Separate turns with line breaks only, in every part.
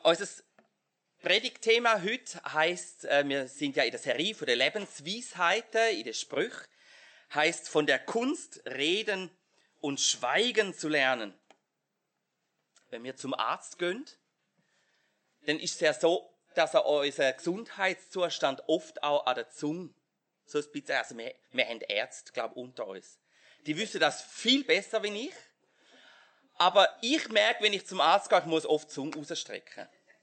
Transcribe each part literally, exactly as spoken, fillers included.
Unser Predigtthema heute heisst, äh, wir sind ja in der Serie von den Lebensweisheiten, in den Sprüchen, heisst von der Kunst reden und schweigen zu lernen. Wenn wir zum Arzt gehen, dann ist es ja so, dass er unseren Gesundheitszustand oft auch an der Zunge so ein bisschen, also wir, wir haben Ärzte, glaube ich, unter uns. Die wissen das viel besser wie ich. Aber ich merke, wenn ich zum Arzt gehe, ich muss oft die Zunge rausstrecken.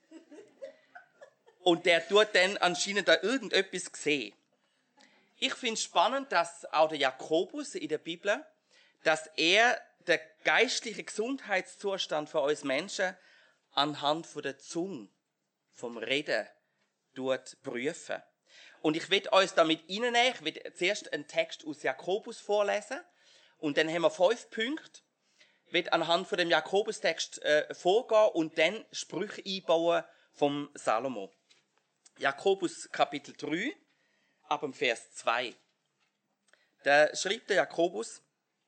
Und der tut dann anscheinend da irgendetwas sehen. Ich finde es spannend, dass auch der Jakobus in der Bibel, dass er den geistlichen Gesundheitszustand von uns Menschen anhand von der Zunge, vom Reden, tut prüfen. Und ich will uns damit reinnehmen, ich will zuerst einen Text aus Jakobus vorlesen und dann haben wir fünf Punkte. Ich will anhand von dem Jakobus-Text äh, vorgehen und dann Sprüche einbauen vom Salomo. Jakobus Kapitel drei, ab dem Vers zwei. Da schreibt der Jakobus: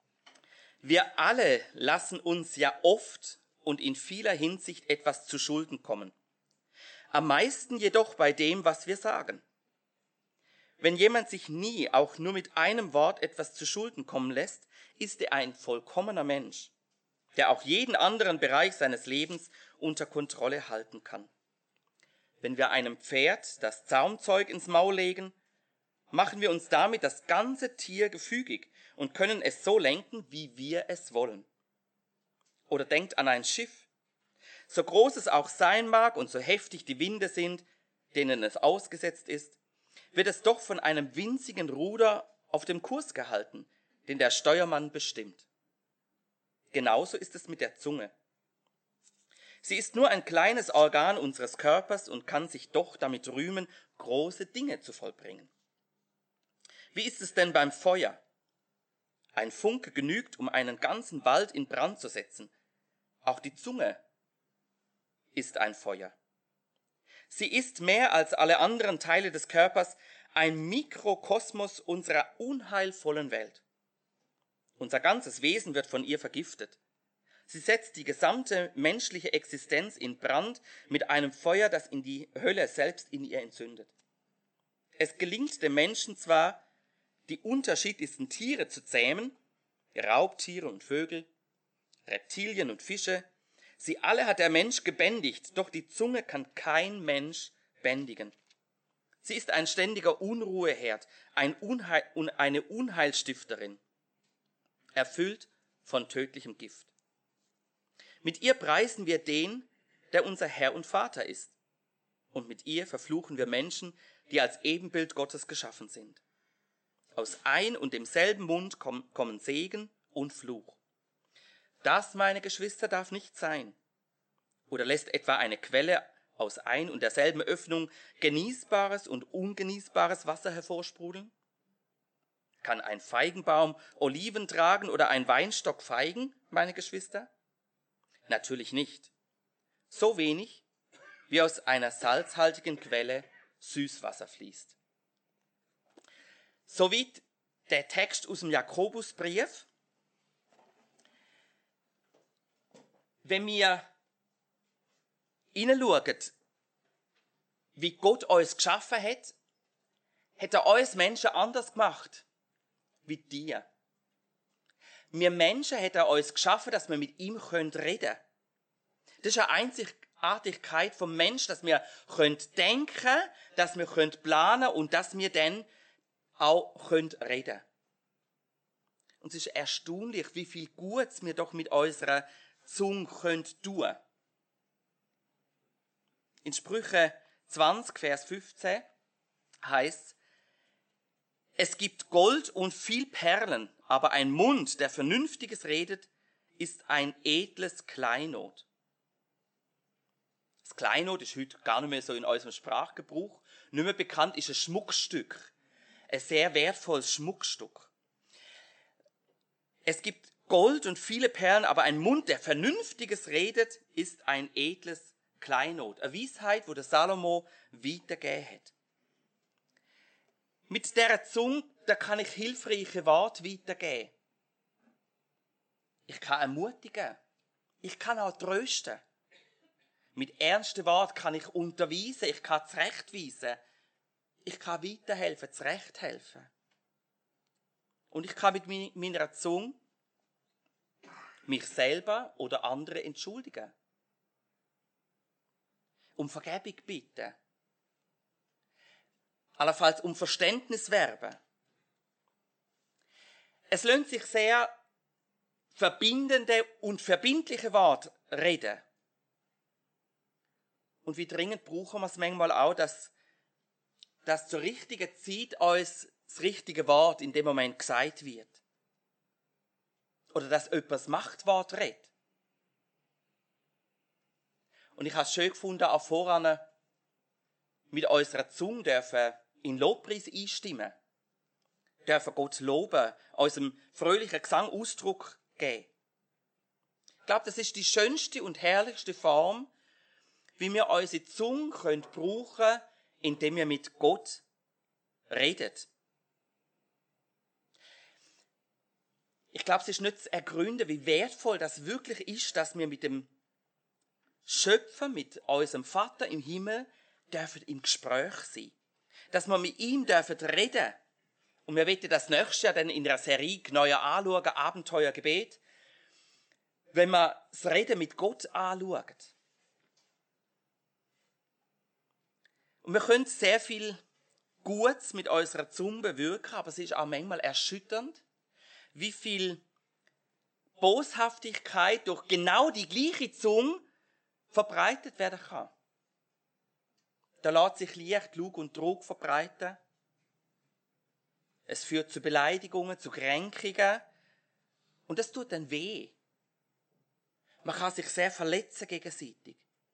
Wir alle lassen uns ja oft und in vieler Hinsicht etwas zu Schulden kommen. Am meisten jedoch bei dem, was wir sagen. Wenn jemand sich nie auch nur mit einem Wort etwas zu Schulden kommen lässt, ist er ein vollkommener Mensch, der auch jeden anderen Bereich seines Lebens unter Kontrolle halten kann. Wenn wir einem Pferd das Zaumzeug ins Maul legen, machen wir uns damit das ganze Tier gefügig und können es so lenken, wie wir es wollen. Oder denkt an ein Schiff. So groß es auch sein mag und so heftig die Winde sind, denen es ausgesetzt ist, wird es doch von einem winzigen Ruder auf dem Kurs gehalten, den der Steuermann bestimmt. Genauso ist es mit der Zunge. Sie ist nur ein kleines Organ unseres Körpers und kann sich doch damit rühmen, große Dinge zu vollbringen. Wie ist es denn beim Feuer? Ein Funke genügt, um einen ganzen Wald in Brand zu setzen. Auch die Zunge ist ein Feuer. Sie ist mehr als alle anderen Teile des Körpers ein Mikrokosmos unserer unheilvollen Welt. Unser ganzes Wesen wird von ihr vergiftet. Sie setzt die gesamte menschliche Existenz in Brand mit einem Feuer, das in die Hölle selbst in ihr entzündet. Es gelingt dem Menschen zwar, die unterschiedlichsten Tiere zu zähmen, Raubtiere und Vögel, Reptilien und Fische, sie alle hat der Mensch gebändigt, doch die Zunge kann kein Mensch bändigen. Sie ist ein ständiger Unruheherd, ein Unheil, eine Unheilstifterin, erfüllt von tödlichem Gift. Mit ihr preisen wir den, der unser Herr und Vater ist. Und mit ihr verfluchen wir Menschen, die als Ebenbild Gottes geschaffen sind. Aus ein und demselben Mund kommen Segen und Fluch. Das, meine Geschwister, darf nicht sein. Oder lässt etwa eine Quelle aus ein und derselben Öffnung genießbares und ungenießbares Wasser hervorsprudeln? Kann ein Feigenbaum Oliven tragen oder ein Weinstock Feigen, meine Geschwister? Natürlich nicht. So wenig, wie aus einer salzhaltigen Quelle Süßwasser fließt. Soweit der Text aus dem Jakobusbrief. Wenn wir hineinschauen, wie Gott uns geschaffen hat, hat er uns Menschen anders gemacht wie dir. Wir Menschen hat er uns geschaffen, dass wir mit ihm reden können. Das ist eine Einzigartigkeit vom Menschen, dass wir denken können, dass wir planen können und dass wir dann auch reden können. Und es ist erstaunlich, wie viel Gutes wir doch mit unserer Zunge tun können. In Sprüche zwanzig, Vers fünfzehn heißt: Es gibt Gold und viel Perlen, aber ein Mund, der Vernünftiges redet, ist ein edles Kleinod. Das Kleinod ist heute gar nicht mehr so in unserem Sprachgebrauch. Nicht mehr bekannt ist ein Schmuckstück. Ein sehr wertvolles Schmuckstück. Es gibt Gold und viele Perlen, aber ein Mund, der Vernünftiges redet, ist ein edles Kleinod. Eine Weisheit, wo der Salomo weitergegeben hat. Mit dieser Zunge, da kann ich hilfreiche Worte weitergeben. Ich kann ermutigen. Ich kann auch trösten. Mit ernsten Worten kann ich unterweisen, ich kann zurechtweisen. Ich kann weiterhelfen, zurechthelfen. Und ich kann mit meiner Zunge mich selber oder andere entschuldigen. Um Vergebung bitten. Allenfalls um Verständnis werben. Es lohnt sich sehr, verbindende und verbindliche Worte reden. Und wie dringend brauchen wir es manchmal auch, dass, dass zur richtigen Zeit uns das richtige Wort in dem Moment gesagt wird. Oder dass jemand das Machtwort redet. Und ich habe es schön gefunden, auch voran mit unserer Zunge dürfen in Lobpreis einstimmen. Dürfen Gott loben, unserem fröhlichen Gesang Ausdruck geben. Ich glaube, das ist die schönste und herrlichste Form, wie wir unsere Zunge können brauchen, indem wir mit Gott reden. Ich glaube, es ist nicht zu ergründen, wie wertvoll das wirklich ist, dass wir mit dem Schöpfer, mit unserem Vater im Himmel, dürfen im Gespräch sein. Dass wir mit ihm dürfen reden. Und wir werden das nächste Jahr dann in einer Serie genauer anschauen, Abenteuergebet, wenn man das Reden mit Gott anschaut. Und wir können sehr viel Gutes mit unserer Zunge bewirken, aber es ist auch manchmal erschütternd, wie viel Boshaftigkeit durch genau die gleiche Zunge verbreitet werden kann. Da lässt sich leicht Lug und Trug verbreiten. Es führt zu Beleidigungen, zu Kränkungen. Und das tut dann weh. Man kann sich sehr verletzen gegenseitig.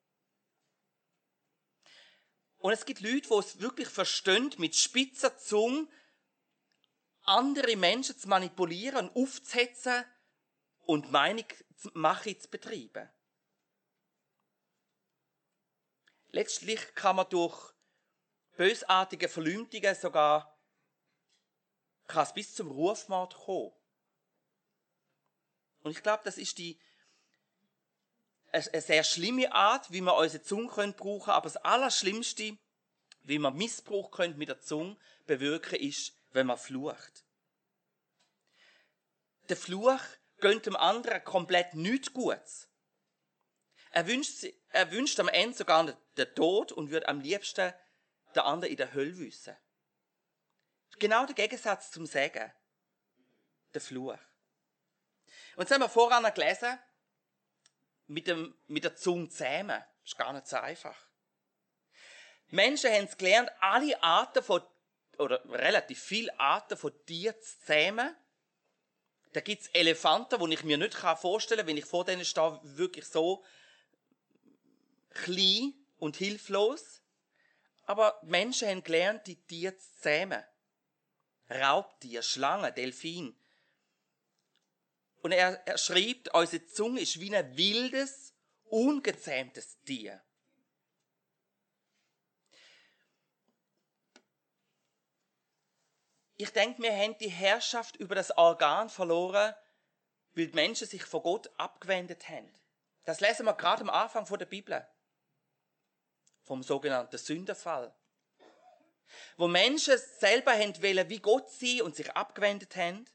Und es gibt Leute, die es wirklich verstehen, mit spitzer Zunge andere Menschen zu manipulieren, aufzuhetzen und Meinungsmache zu betreiben. Letztlich kann man durch bösartige Verleumdungen sogar kann es bis zum Rufmord kommen. Und ich glaube, das ist die eine sehr schlimme Art, wie wir unsere Zunge brauchen können, aber das Allerschlimmste, wie wir Missbrauch können mit der Zunge bewirken, ist, wenn man flucht. Der Fluch gönnt dem anderen komplett nichts Gutes. Er wünscht, er wünscht am Ende sogar den Tod und würde am liebsten den anderen in der Hölle wissen. Genau der Gegensatz zum Segen. Der Fluch. Und das haben wir voran gelesen, mit, dem, mit der Zunge zähmen. Das ist gar nicht so einfach. Menschen haben es gelernt, alle Arten von, oder relativ viele Arten von Tieren zu zähmen. Da gibt es Elefanten, die ich mir nicht vorstellen kann, wenn ich vor denen stehe, wirklich so klein und hilflos. Aber Menschen haben gelernt, die Tiere zu zähmen. Raubtier, Schlangen, Delfin. Und er, er schreibt, unsere Zunge ist wie ein wildes, ungezähmtes Tier. Ich denke, wir haben die Herrschaft über das Organ verloren, weil die Menschen sich von Gott abgewendet haben. Das lesen wir gerade am Anfang der Bibel. Vom sogenannten Sündenfall. Wo Menschen selber haben wollen, wie Gott sein und sich abgewendet haben.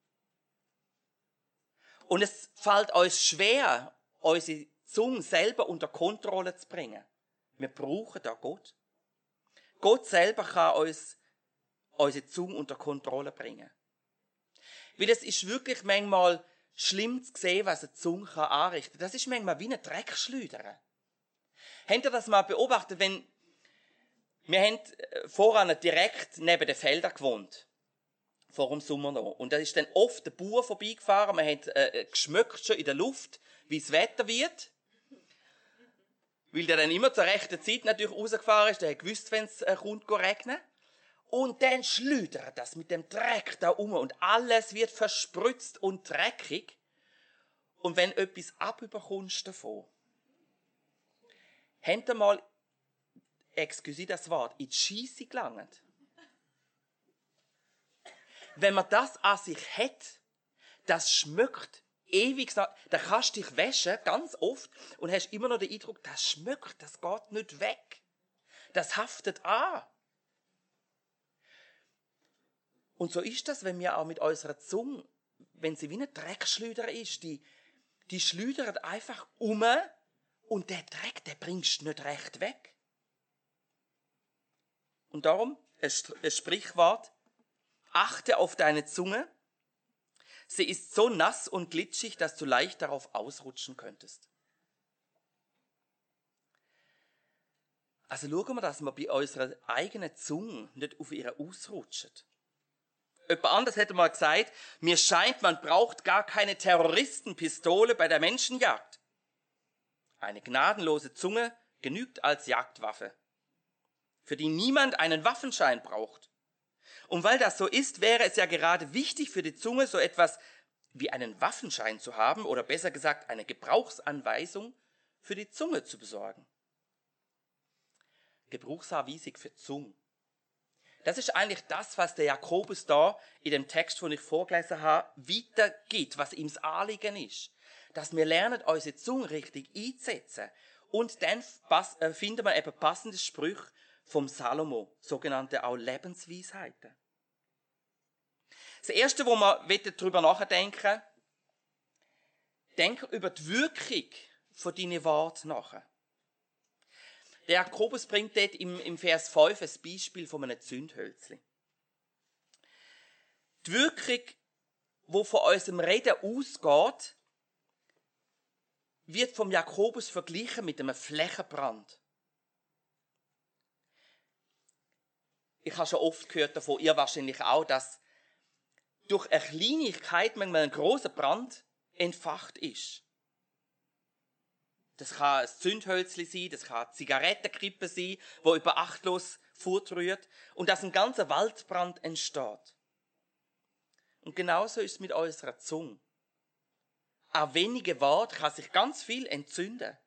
Und es fällt uns schwer, unsere Zunge selber unter Kontrolle zu bringen. Wir brauchen da Gott. Gott selber kann uns unsere Zunge unter Kontrolle bringen. Weil es ist wirklich manchmal schlimm zu sehen, was eine Zunge kann anrichten kann. Das ist manchmal wie ein Dreckschleudern. Habt ihr das mal beobachtet, wenn wir haben voran direkt neben den Feldern gewohnt. Vor dem Sommer noch. Und da ist dann oft der Bauer vorbeigefahren. Man hat äh, geschmeckt schon in der Luft, wie das Wetter wird. Weil der dann immer zur rechten Zeit natürlich rausgefahren ist. Der hat gewusst, wenn es äh, kommt, regnen. Und dann schleudert das mit dem Dreck da um und alles wird verspritzt und dreckig. Und wenn etwas abüberkommst davon, habt ihr mal, excuse das Wort, in die Scheisse gelangt? Wenn man das an sich hat, das schmeckt ewig, da kannst du dich waschen, ganz oft, und hast immer noch den Eindruck, das schmeckt, das geht nicht weg. Das haftet an. Und so ist das, wenn wir auch mit unserer Zunge, wenn sie wie eine Dreckschleuder ist, die, die schleudert einfach um und der Dreck, der bringst du nicht recht weg. Und darum, ein Sprichwort, achte auf deine Zunge, sie ist so nass und glitschig, dass du leicht darauf ausrutschen könntest. Also schauen wir, dass wir bei unserer eigenen Zunge nicht auf ihr ausrutschen. Jemand anders hätte mal gesagt, mir scheint, man braucht gar keine Terroristenpistole bei der Menschenjagd. Eine gnadenlose Zunge genügt als Jagdwaffe, für die niemand einen Waffenschein braucht. Und weil das so ist, wäre es ja gerade wichtig für die Zunge, so etwas wie einen Waffenschein zu haben oder besser gesagt eine Gebrauchsanweisung für die Zunge zu besorgen. Gebrauchsanweisung für die Zunge. Das ist eigentlich das, was der Jakobus da in dem Text, den ich vorgelesen habe, weitergibt, was ihm das Anliegen ist. Dass wir lernen, unsere Zunge richtig einzusetzen. Und dann finden wir eben passende Sprüche vom Salomo, sogenannte auch Lebensweisheiten. Das Erste, wo wir darüber nachdenken, denk über die Wirkung von deinen Worten nach. Der Jakobus bringt dort im, im Vers fünf ein Beispiel von einem Zündhölzli. Die Wirkung, die von unserem Reden ausgeht, wird vom Jakobus verglichen mit einem Flächenbrand. Ich habe schon oft gehört davon, ihr wahrscheinlich auch, dass durch eine Kleinigkeit manchmal ein grosser Brand entfacht ist. Das kann ein Zündhölzli sein, das kann eine Zigarettenkrippe sein, die über achtlos fortrührt und dass ein ganzer Waldbrand entsteht. Und genauso ist es mit unserer Zunge. Auch wenige Worte kann sich ganz viel entzünden.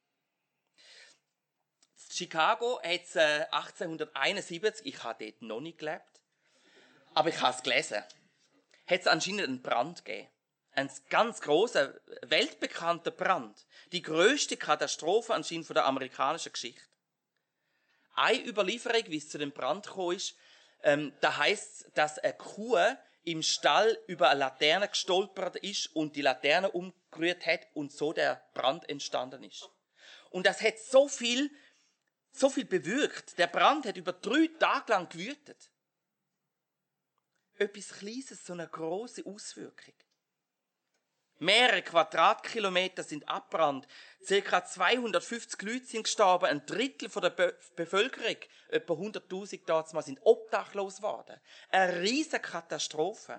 In Chicago hat es äh, achtzehnhunderteinundsiebzig, ich habe dort noch nicht gelebt, aber ich habe es gelesen, hat es anscheinend einen Brand gegeben. Ein ganz grosser, weltbekannter Brand. Die grösste Katastrophe anscheinend von der amerikanischen Geschichte. Eine Überlieferung, wie es zu dem Brand gekommen ist, ähm, da heisst, dass eine Kuh im Stall über eine Laterne gestolpert ist und die Laterne umgerührt hat und so der Brand entstanden ist. Und das hat so viel, so viel bewirkt. Der Brand hat über drei Tage lang gewütet. Etwas Kleines, so eine grosse Auswirkung. Mehrere Quadratkilometer sind abbrannt. Circa zweihundertfünfzig Leute sind gestorben. Ein Drittel von der Be- Bevölkerung, etwa hunderttausend damals, sind obdachlos geworden. Eine riesige Katastrophe.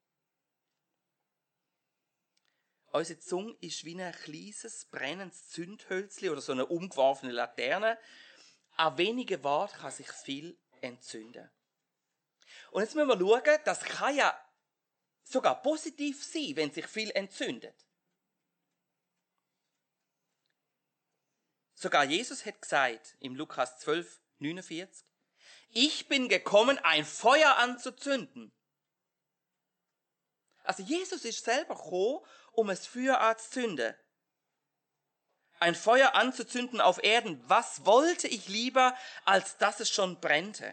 Unsere Zunge ist wie ein kleines, brennendes Zündhölzli oder so eine umgeworfene Laterne. An wenigen Worten kann sich viel entzünden. Und jetzt müssen wir schauen, das kann ja sogar positiv sein, wenn sich viel entzündet. Sogar Jesus hat gesagt, im Lukas zwölf, neunundvierzig, ich bin gekommen, ein Feuer anzuzünden. Also Jesus ist selber gekommen, um ein Feuer anzuzünden. Ein Feuer anzuzünden auf Erden. Was wollte ich lieber, als dass es schon brennte?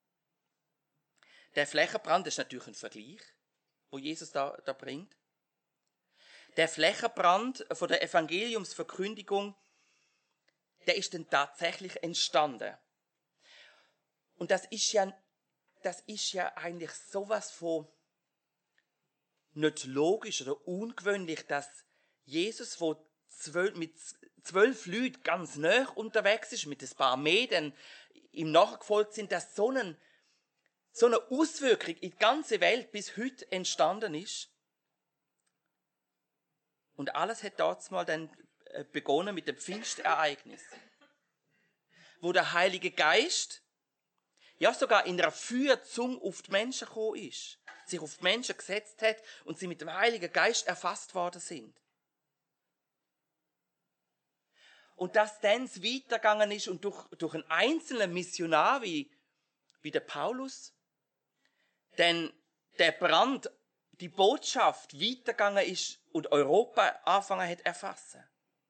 Der Flächenbrand ist natürlich ein Vergleich, wo Jesus da, da bringt. Der Flächenbrand von der Evangeliumsverkündigung, der ist dann tatsächlich entstanden. Und das ist ja, das ist ja eigentlich sowas von nicht logisch oder ungewöhnlich, dass Jesus, wo zwölf, mit zwölf Leuten ganz nah unterwegs ist, mit ein paar Mädchen ihm nachgefolgt sind, dass so einen so eine Auswirkung in die ganze Welt bis heute entstanden ist. Und alles hat damals mal dann begonnen mit dem Pfingstereignis, wo der Heilige Geist ja sogar in einer Feuerzunge auf die Menschen gekommen ist, sich auf die Menschen gesetzt hat und sie mit dem Heiligen Geist erfasst worden sind. Und dass dann es weitergegangen ist und durch, durch einen einzelnen Missionar wie, wie der Paulus, denn der Brand die Botschaft weitergegangen ist und Europa angefangen hat zu erfassen.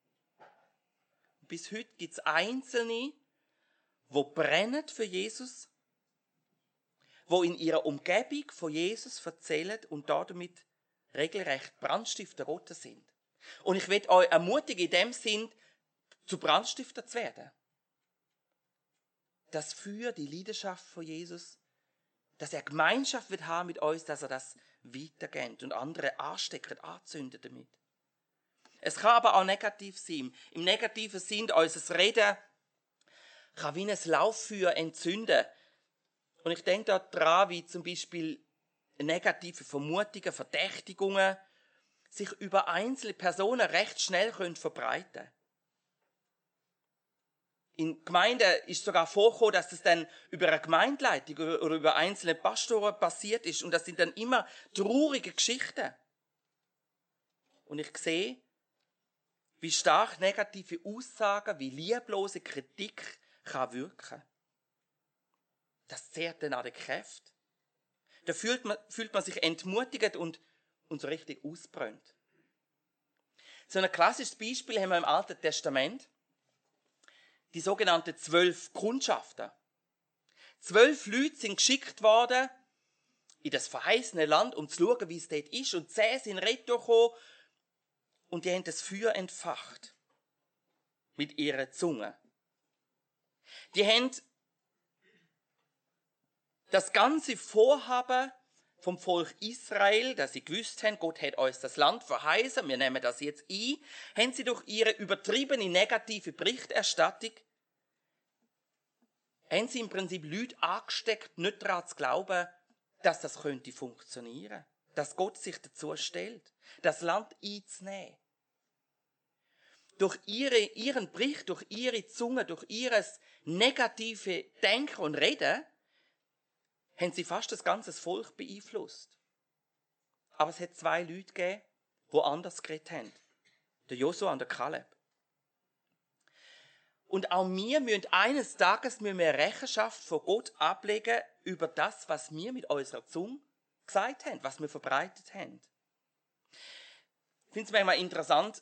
Bis heute gibt es Einzelne, die brennen für Jesus, die in ihrer Umgebung von Jesus erzählen und damit regelrecht Brandstifter Gottes sind. Und ich will euch ermutigen, in dem Sinn, zu Brandstifter zu werden. Das Feuer, die Leidenschaft von Jesus, dass er Gemeinschaft wird haben mit uns, dass er das weitergeht und andere anstecken, anzünden damit. Es kann aber auch negativ sein. Im negativen Sinn, unser Reden kann wie ein Lauffeuer entzünden. Und ich denke da dran, wie zum Beispiel negative Vermutungen, Verdächtigungen sich über einzelne Personen recht schnell können verbreiten können. In Gemeinden ist sogar vorgekommen, dass das dann über eine Gemeindeleitung oder über einzelne Pastoren passiert ist. Und das sind dann immer traurige Geschichten. Und ich sehe, wie stark negative Aussagen, wie lieblose Kritik kann wirken. Das zehrt dann an der Kräfte. Da fühlt man, fühlt man sich entmutigt und, und so richtig ausbrennt. So ein klassisches Beispiel haben wir im Alten Testament. Die sogenannten zwölf Kundschafter. Zwölf Leute sind geschickt worden in das verheißene Land, um zu schauen, wie es dort ist. Und zehn sind retour gekommen und die haben das Feuer entfacht. Mit ihrer Zunge. Die haben das ganze Vorhaben vom Volk Israel, dass sie gewusst haben, Gott hat uns das Land verheißen, wir nehmen das jetzt ein, haben sie durch ihre übertriebene negative Berichterstattung, haben sie im Prinzip Leute angesteckt, nicht daran zu glauben, dass das könnte funktionieren, dass Gott sich dazu stellt, das Land einzunehmen. Durch ihre, ihren Bericht, durch ihre Zunge, durch ihres negative Denken und Reden, haben sie fast das ganze Volk beeinflusst. Aber es hat zwei Leute gegeben, die anders geredet haben. Der Josua und der Kaleb. Und auch wir müssen eines Tages müssen wir Rechenschaft von Gott ablegen über das, was wir mit unserer Zunge gesagt haben, was wir verbreitet haben. Ich finde es manchmal interessant,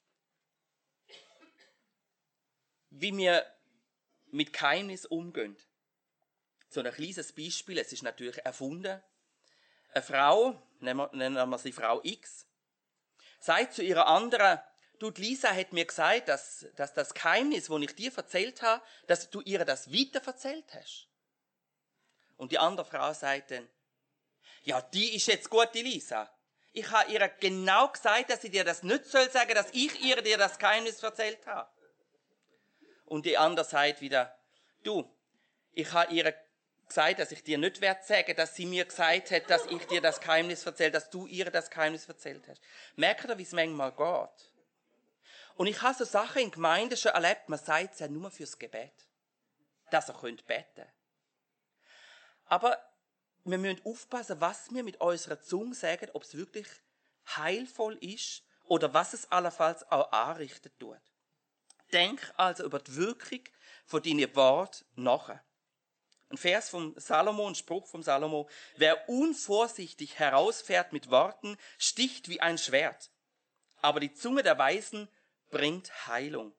wie wir mit Geheimnis umgehen. So ein kleines Beispiel, es ist natürlich erfunden. Eine Frau, nennen wir, nennen wir sie Frau X, sagt zu ihrer anderen, du, Lisa hat mir gesagt, dass, dass das Geheimnis, das ich dir erzählt habe, dass du ihr das weiter erzählt hast. Und die andere Frau sagt dann, ja, die ist jetzt gut, die Lisa. Ich habe ihr genau gesagt, dass sie dir das nicht soll sagen, dass ich ihr dir das Geheimnis erzählt habe. Und die andere sagt wieder, du, ich habe ihr gesagt, dass ich dir nicht werde sagen, dass sie mir gesagt hat, dass ich dir das Geheimnis erzähle, dass du ihr das Geheimnis erzählt hast. Merkt ihr, wie es manchmal geht? Und ich habe so Sachen in Gemeinden schon erlebt, man sagt es ja nur fürs Gebet, dass ihr könnt beten. Aber wir müssen aufpassen, was wir mit unserer Zunge sagen, ob es wirklich heilvoll ist oder was es allenfalls auch anrichten tut. Denk also über die Wirkung von deinen Worten nach. Ein Vers vom Salomo, ein Spruch vom Salomo. Wer unvorsichtig herausfährt mit Worten, sticht wie ein Schwert. Aber die Zunge der Weisen bringt Heilung.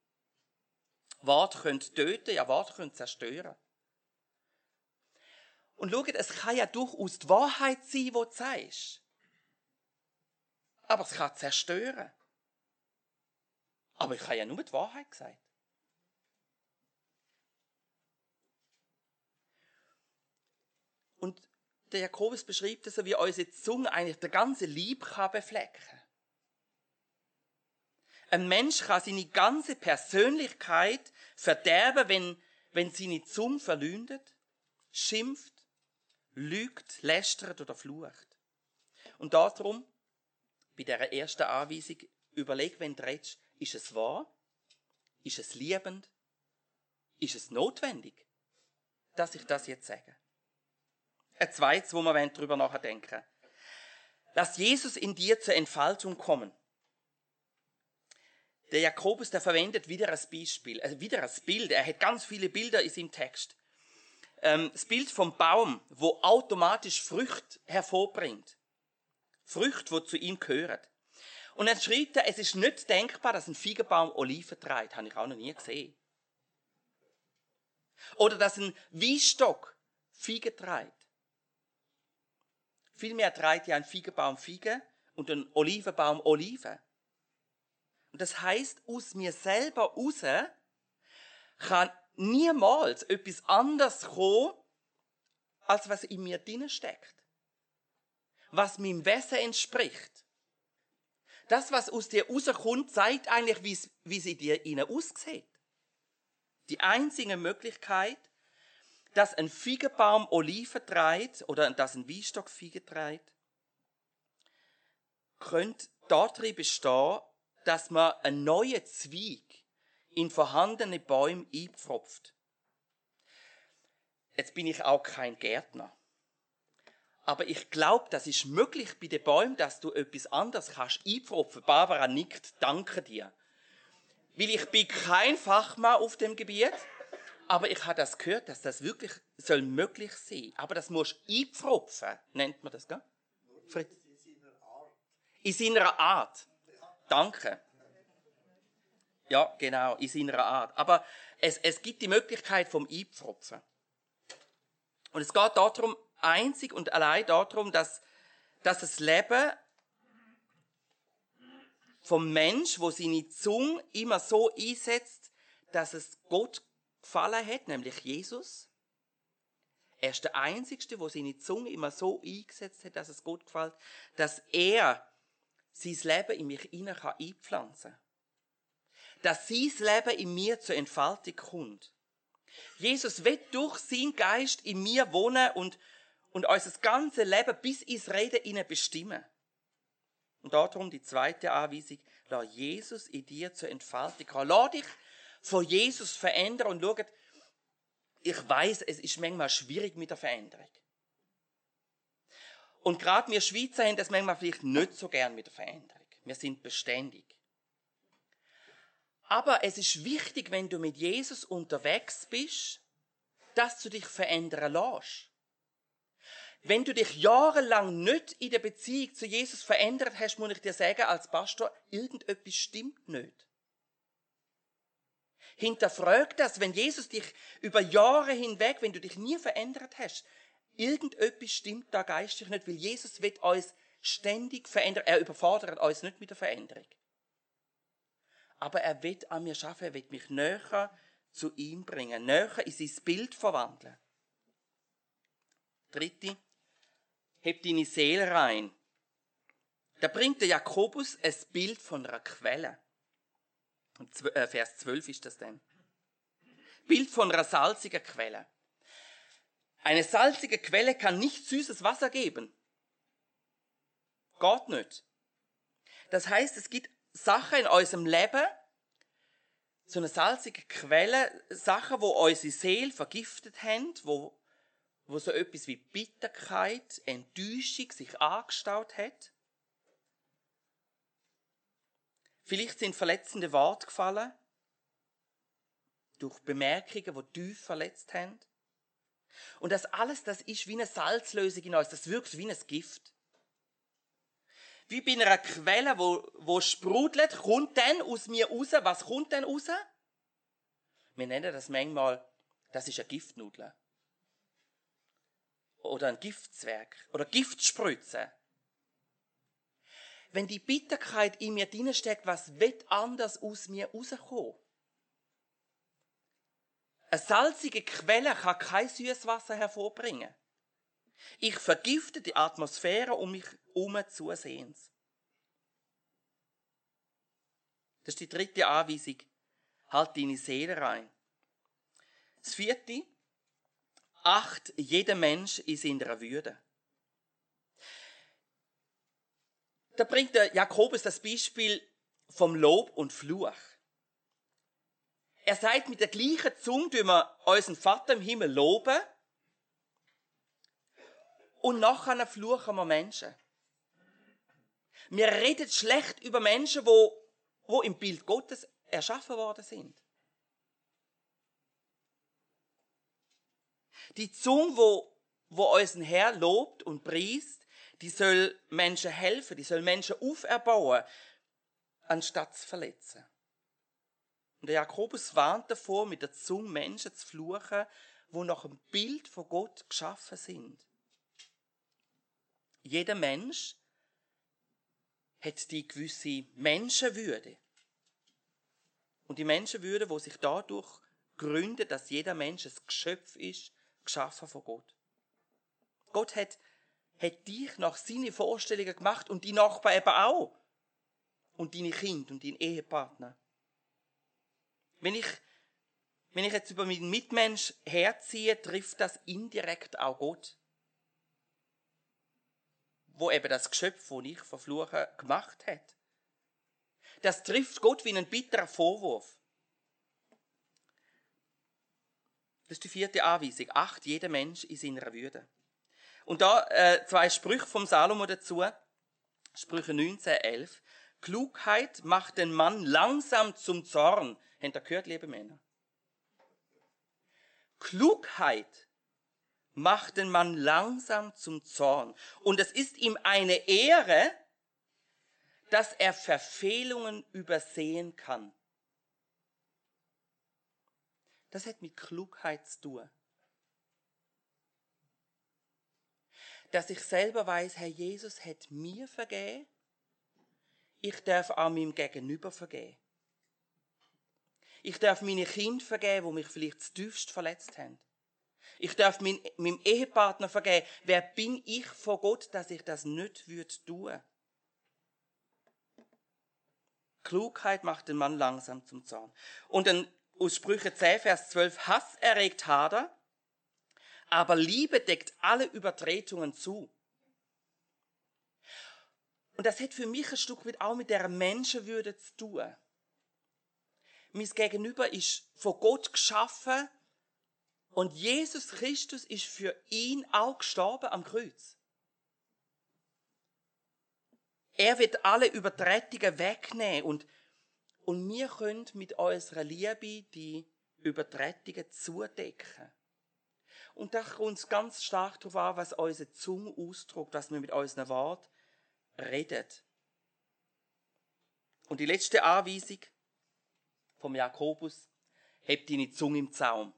Worte können töten, ja, Worte können zerstören. Und schaut, es kann ja durchaus die Wahrheit sein, die du sagst. Aber es kann zerstören. Aber ich habe ja nur die Wahrheit gesagt. Und der Jakobus beschreibt es so, wie unsere Zunge eigentlich der ganze Leib kann beflecken. Ein Mensch kann seine ganze Persönlichkeit verderben, wenn, wenn seine Zunge verleumdet, schimpft, lügt, lästert oder flucht. Und darum, bei dieser ersten Anweisung, überleg, wenn du redest, ist es wahr? Ist es liebend? Ist es notwendig, dass ich das jetzt sage? Ein zweites, wo wir darüber nachdenken wollen. Lass Jesus in dir zur Entfaltung kommen. Der Jakobus, der verwendet wieder ein Beispiel, also wieder ein Bild. Er hat ganz viele Bilder in seinem Text. Ähm, das Bild vom Baum, wo automatisch Früchte hervorbringt. Früchte, die zu ihm gehören. Und dann schreibt er, es ist nicht denkbar, dass ein Feigenbaum Oliven trägt. Habe ich auch noch nie gesehen. Oder dass ein Weinstock Feigen trägt. Vielmehr trägt ja ein Feigenbaum Feigen und ein Olivenbaum Oliven. Und das heisst, aus mir selber raus kann niemals etwas anderes kommen, als was in mir drin steckt. Was meinem Wesen entspricht. Das, was aus dir rauskommt, zeigt eigentlich, wie es in dir innen aussieht. Die einzige Möglichkeit, dass ein Feigenbaum Oliven trägt oder dass ein Weinstock Feigen trägt, könnte darin bestehen, dass man einen neuen Zweig in vorhandene Bäume einpfropft. Jetzt bin ich auch kein Gärtner. Aber ich glaube, das ist möglich bei den Bäumen, dass du etwas anderes kannst einpfropfen. Barbara nickt, danke dir. Weil ich bin kein Fachmann auf dem Gebiet, aber ich habe das gehört, dass das wirklich soll möglich sein. Aber das musst du einpfropfen, nennt man das, gell? Fritz? In seiner Art. Danke. Ja, genau, in seiner Art. Aber es, es gibt die Möglichkeit vom Einpfropfen. Und es geht darum, einzig und allein darum, dass, dass das Leben vom Mensch, wo seine Zunge immer so einsetzt, dass es Gott gefallen hat, nämlich Jesus. Er ist der Einzige, wo seine Zunge immer so eingesetzt hat, dass es Gott gefällt, dass er sein Leben in mich hinein einpflanzen kann. Dass sein Leben in mir zur Entfaltung kommt. Jesus will durch seinen Geist in mir wohnen und, und unser ganzes Leben bis ins Reden hinein bestimmen. Und darum die zweite Anweisung, lass Jesus in dir zur Entfaltung kommen. Lass dich von Jesus verändern und schau, ich weiss, es ist manchmal schwierig mit der Veränderung. Und gerade wir Schweizer haben das manchmal vielleicht nicht so gern mit der Veränderung. Wir sind beständig. Aber es ist wichtig, wenn du mit Jesus unterwegs bist, dass du dich verändern lässt. Wenn du dich jahrelang nicht in der Beziehung zu Jesus verändert hast, muss ich dir sagen, als Pastor, irgendetwas stimmt nicht. Hinterfrag das, wenn Jesus dich über Jahre hinweg, wenn du dich nie verändert hast, irgendetwas stimmt da geistig nicht, weil Jesus will uns ständig verändern. Er überfordert uns nicht mit der Veränderung. Aber er will an mir arbeiten, er will mich näher zu ihm bringen, näher in sein Bild verwandeln. Dritte, heb deine Seele rein. Da bringt der Jakobus ein Bild von einer Quelle. Vers zwölf ist das denn. Bild von einer salzigen Quelle. Eine salzige Quelle kann nicht süßes Wasser geben. Geht nicht. Das heißt, es gibt Sachen in unserem Leben, so eine salzige Quelle, Sachen, wo unsere Seele vergiftet haben, wo, wo so etwas wie Bitterkeit, Enttäuschung sich angestaut hat. Vielleicht sind verletzende Worte gefallen, durch Bemerkungen, die tief verletzt haben. Und das alles, das ist wie eine Salzlösung in uns, das wirkt wie ein Gift. Wie bei einer Quelle, wo, wo sprudelt, kommt dann aus mir raus. Was kommt dann raus? Wir nennen das manchmal, das ist eine Giftnudel. Oder ein Giftzwerg. Oder Giftspritze. Wenn die Bitterkeit in mir drin steckt, was wird anders aus mir rauskommen? Eine salzige Quelle kann kein Süßwasser hervorbringen. Ich vergifte die Atmosphäre um mich herum zusehends. Das ist die dritte Anweisung. Halt deine Seele rein. Das vierte. Acht jeder Mensch in seiner Würde. Da bringt der Jakobus das Beispiel vom Lob und Fluch. Er sagt, mit der gleichen Zunge tun wir unseren Vater im Himmel loben und nachher fluchen wir Menschen. Wir reden schlecht über Menschen, die, die im Bild Gottes erschaffen worden sind. Die Zunge, wo, wo unseren Herr lobt und preist, Die soll Menschen helfen, die soll Menschen auferbauen, anstatt zu verletzen. Und der Jakobus warnt davor, mit der Zunge Menschen zu fluchen, die nach dem Bild von Gott geschaffen sind. Jeder Mensch hat die gewisse Menschenwürde. Und die Menschenwürde, die sich dadurch gründet, dass jeder Mensch ein Geschöpf ist, geschaffen von Gott. Gott hat, hat dich nach seinen Vorstellungen gemacht und die Nachbarn eben auch. Und deine Kinder und deinen Ehepartner. Wenn ich, wenn ich jetzt über meinen Mitmensch herziehe, trifft das indirekt auch Gott. Wo eben das Geschöpf, das ich verfluche, gemacht hat. Das trifft Gott wie ein bitterer Vorwurf. Das ist die vierte Anweisung. Acht jeder Mensch in seiner Würde. Und da äh, zwei Sprüche vom Salomo dazu. Sprüche neunzehn, elf. Klugheit macht den Mann langsam zum Zorn. Habt ihr gehört, liebe Männer? Klugheit macht den Mann langsam zum Zorn. Und es ist ihm eine Ehre, dass er Verfehlungen übersehen kann. Das hat mit Klugheit zu tun. Dass ich selber weiß, Herr Jesus hat mir vergeben, ich darf auch meinem Gegenüber vergeben. Ich darf meine Kinder vergeben, die mich vielleicht zu tiefst verletzt haben. Ich darf mein, meinem Ehepartner vergeben. Wer bin ich vor Gott, dass ich das nicht würde tun? Klugheit macht den Mann langsam zum Zorn. Und dann aus Sprüche zehn, Vers zwölf, Hass erregt Hader, aber Liebe deckt alle Übertretungen zu. Und das hat für mich ein Stück weit auch mit der Menschenwürde zu tun. Mein Gegenüber ist von Gott geschaffen und Jesus Christus ist für ihn auch gestorben am Kreuz. Er wird alle Übertretungen wegnehmen und, und wir können mit unserer Liebe die Übertretungen zudecken. Und da kommt es ganz stark darauf an, was unsere Zunge ausdrückt, was wir mit unseren Worten reden. Und die letzte Anweisung vom Jakobus, heb deine Zunge im Zaum.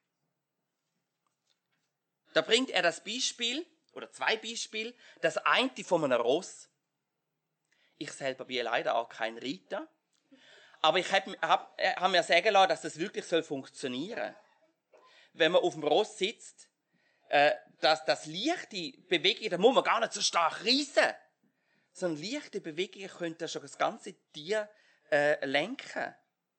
Da bringt er das Beispiel, oder zwei Beispiele, das eine von einem Ross. Ich selber bin leider auch kein Reiter, aber ich habe hab, hab mir sagen lassen, dass das wirklich soll funktionieren. Wenn man auf dem Ross sitzt, äh, dass das leichte Bewegungen, da muss man gar nicht so stark reissen, sondern leichte Bewegungen können schon das ganze Tier äh, lenken.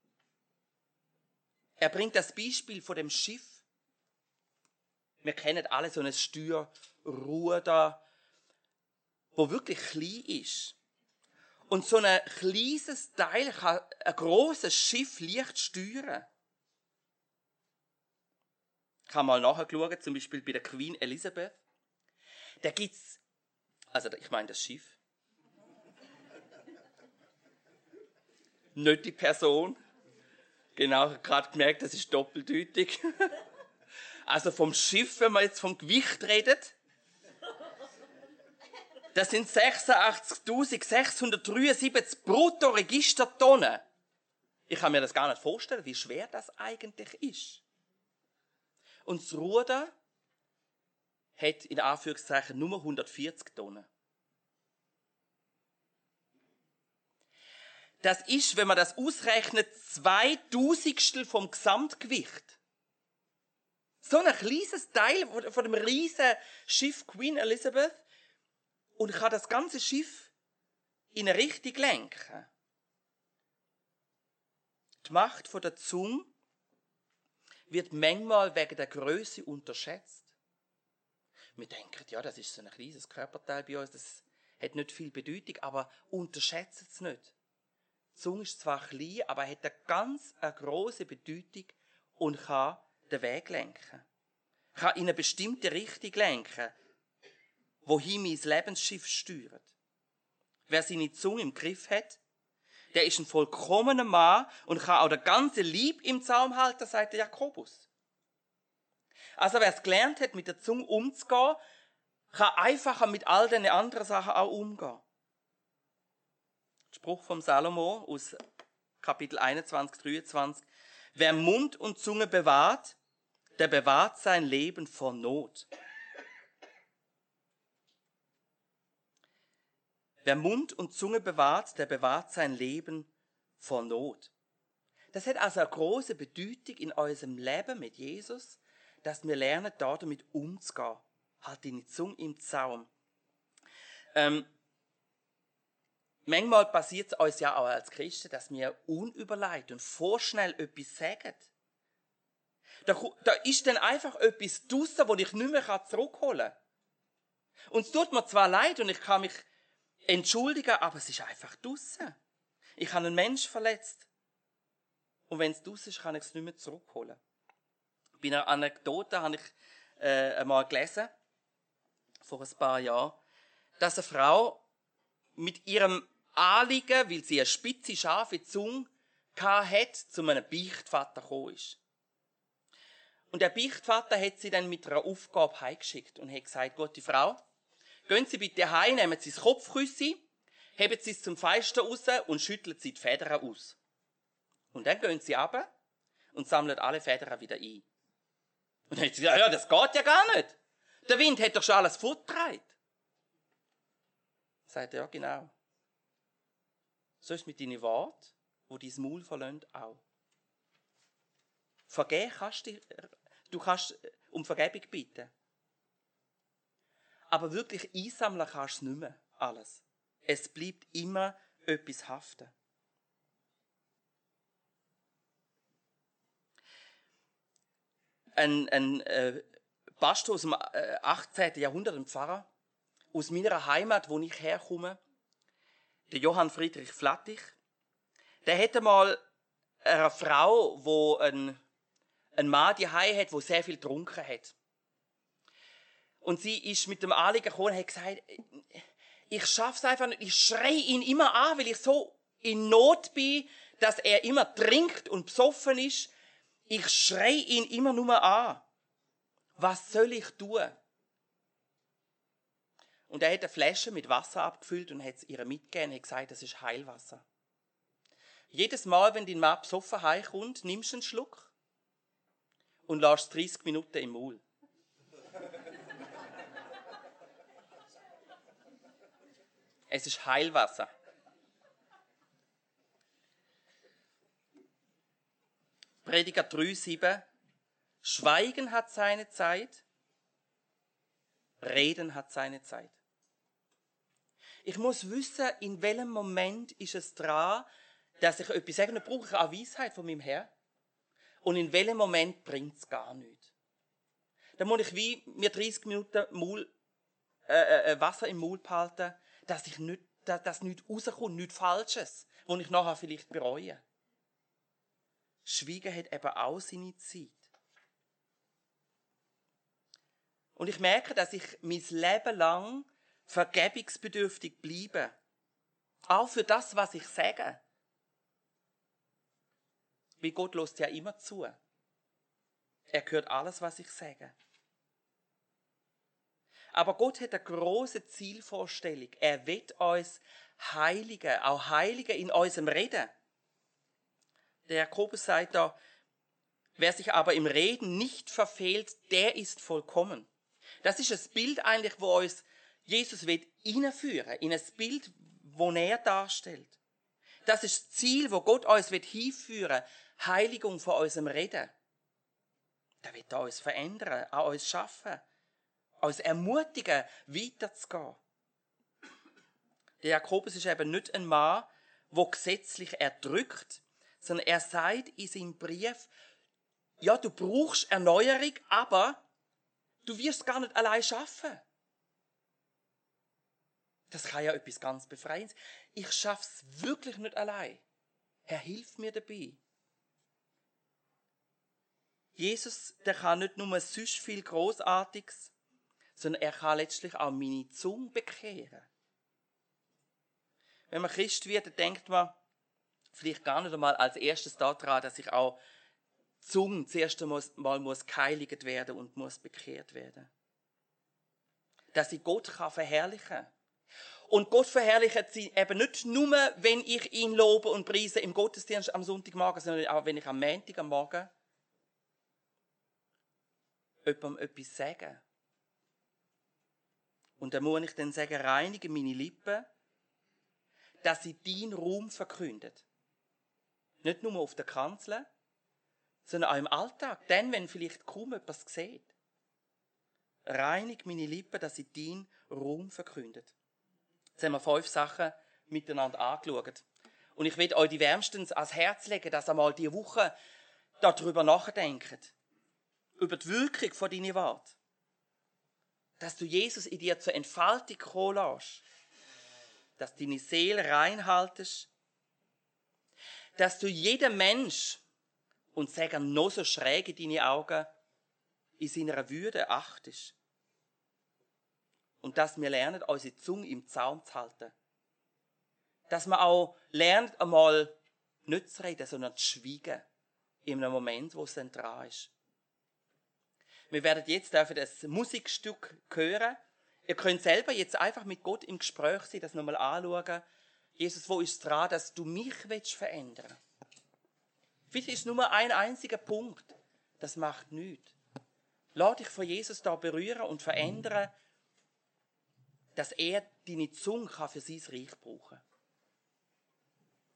Er bringt das Beispiel von dem Schiff. Wir kennen alle so ein Steuerruder, wo wirklich klein ist. Und so ein kleines Teil kann ein grosses Schiff leicht steuern. Ich habe mal nachgeschaut, zum Beispiel bei der Queen Elizabeth. Da gibt's, also ich meine das Schiff, nicht die Person. Genau, ich habe gerade gemerkt, das ist doppeldeutig. Also vom Schiff, wenn man jetzt vom Gewicht redet, das sind sechsundachtzigtausendsechshundertdreiundsiebzig Brutto-Registertonnen. Ich kann mir das gar nicht vorstellen, wie schwer das eigentlich ist. Und das Ruder hat in Anführungszeichen nur hundertvierzig Tonnen. Das ist, wenn man das ausrechnet, zwei Tausendstel vom Gesamtgewicht. So ein kleines Teil von dem riesen Schiff Queen Elizabeth und kann das ganze Schiff in eine Richtung lenken. Die Macht von der Zunge wird manchmal wegen der Größe unterschätzt. Wir denken, ja, das ist so ein kleines Körperteil bei uns, das hat nicht viel Bedeutung, aber unterschätzt es nicht. Die Zunge ist zwar klein, aber hat eine ganz eine grosse Bedeutung und kann den Weg lenken. Kann in eine bestimmte Richtung lenken, wohin mein Lebensschiff steuert. Wer seine Zunge im Griff hat, der ist ein vollkommener Mann und kann auch den ganzen Leib im Zaum halten, sagt der Jakobus. Also wer es gelernt hat, mit der Zunge umzugehen, kann einfacher mit all den anderen Sachen auch umgehen. Spruch vom Salomo aus Kapitel einundzwanzig, dreiundzwanzig. Wer Mund und Zunge bewahrt, der bewahrt sein Leben vor Not. Wer Mund und Zunge bewahrt, der bewahrt sein Leben vor Not. Das hat also eine große Bedeutung in unserem Leben mit Jesus, dass wir lernen, da damit umzugehen. Halt deine Zunge im Zaum. Ähm, manchmal passiert es uns ja auch als Christen, dass wir unüberlegt und vorschnell etwas sagen. Da, da ist dann einfach etwas draussen, das ich nicht mehr zurückholen kann. Und es tut mir zwar leid und ich kann mich entschuldigen, aber es ist einfach draussen. Ich habe einen Menschen verletzt. Und wenn es draussen ist, kann ich es nicht mehr zurückholen. Bei einer Anekdote habe ich äh, einmal gelesen, vor ein paar Jahren, dass eine Frau mit ihrem Anliegen, weil sie eine spitze, scharfe Zunge hatte, zu einem Beichtvater gekommen ist. Und der Beichtvater hat sie dann mit einer Aufgabe heimgeschickt und hat gesagt, gute Frau, gehen Sie bitte heim, nehmen Sie das Kopfküsse, heben Sie es zum Fenster raus und schütteln Sie die Federn aus. Und dann gehen Sie runter und sammeln alle Federn wieder ein. Und dann hat sie gesagt, ja, das geht ja gar nicht. Der Wind hat doch schon alles fortgetragen. Sagt er, ja, genau. So ist es mit deinen Worten, die dein Maul verlassen, auch. Vergeben kannst du, du kannst um Vergebung bitten. Aber wirklich einsammeln kannst du nicht mehr alles. Es bleibt immer etwas haften. Ein, ein äh, Pastor aus dem äh, achtzehnten Jahrhundert, ein Pfarrer, aus meiner Heimat, wo ich herkomme, der Johann Friedrich Flattich, der hatte mal eine Frau, wo ein, ein Mann die Hause hat, wo sehr viel getrunken hat. Und sie ist mit dem Anliegen gekommen und hat gesagt, ich schaff's einfach nicht, ich schreie ihn immer an, weil ich so in Not bin, dass er immer trinkt und besoffen ist. Ich schreie ihn immer nur an. Was soll ich tun? Und er hat eine Flasche mit Wasser abgefüllt und hat es ihr mitgegeben und hat gesagt, das ist Heilwasser. Jedes Mal, wenn dein Mann besoffen heimkommt, nimmst du einen Schluck und lässt dreißig Minuten im Maul. Es ist Heilwasser. Prediger drei, sieben. Schweigen hat seine Zeit, Reden hat seine Zeit. Ich muss wissen, in welchem Moment ist es dran, dass ich etwas sage, dann brauche ich auch Weisheit von meinem Herrn. Und in welchem Moment bringt es gar nichts. Dann muss ich wie mir dreißig Minuten Maul, äh, äh, Wasser im Maul behalten, dass ich nicht, dass, dass nichts rauskommt, nichts Falsches, wo ich nachher vielleicht bereue. Schweigen hat eben auch seine Zeit. Und ich merke, dass ich mein Leben lang vergebungsbedürftig bleibe. Auch für das, was ich sage. Weil Gott lässt ja immer zu. Er hört alles, was ich sage. Aber Gott hat eine grosse Zielvorstellung. Er will uns heiligen, auch heiligen in unserem Reden. Der Jakobus sagt da, wer sich aber im Reden nicht verfehlt, der ist vollkommen. Das ist ein Bild eigentlich, wo uns Jesus will hineinführen, in ein Bild, wo er darstellt. Das ist das Ziel, wo Gott uns will hinführen, Heiligung von unserem Reden. Der wird uns verändern, an uns schaffen, uns ermutigen, weiterzugehen. Der Jakobus ist eben nicht ein Mann, der gesetzlich erdrückt, sondern er sagt in seinem Brief, ja, du brauchst Erneuerung, aber du wirst es gar nicht allein schaffen. Das kann ja etwas ganz Befreiendes. Ich schaffe es wirklich nicht allein. Herr, hilf mir dabei. Jesus, der kann nicht nur sonst viel Großartiges, sondern er kann letztlich auch meine Zunge bekehren. Wenn man Christ wird, dann denkt man vielleicht gar nicht einmal als erstes daran, dass ich auch die Zunge zuerst einmal muss geheiligt werden und muss bekehrt werden. dass ich Gott kann verherrlichen kann. Und Gott verherrlicht sie eben nicht nur, wenn ich ihn lobe und preise im Gottesdienst am Sonntagmorgen, sondern auch, wenn ich am Montag am Morgen jemandem etwas sage. Und dann muss ich dann sagen, reinige meine Lippen, dass sie deinen Ruhm verkündet. Nicht nur auf der Kanzel, sondern auch im Alltag. Dann, wenn vielleicht kaum etwas sieht. Reinig meine Lippen, dass sie deinen Ruhm verkündet. Jetzt haben wir fünf Sachen miteinander angeschaut. Und ich will euch die wärmstens ans Herz legen, dass ihr mal diese Woche darüber nachdenkt. Über die Wirkung von deinen Worten. Dass du Jesus in dir zur Entfaltung kommen lässt. Dass du deine Seele reinhaltest. Dass du jeden Mensch, und sagen noch so schräg in deine Augen, in seiner Würde achtest. Und dass wir lernen, unsere Zunge im Zaum zu halten. Dass wir auch lernen, einmal nicht zu reden, sondern zu schweigen. In einem Moment, wo es dann dran ist. Wir werden jetzt dürfen das Musikstück hören. Ihr könnt selber jetzt einfach mit Gott im Gespräch sein, das nochmal anschauen. Jesus, wo ist es dran, dass du mich verändern willst? Vielleicht ist nur ein einziger Punkt. Das macht nichts. Lass dich von Jesus da berühren und verändern, dass er deine Zunge für sein Reich brauchen kann.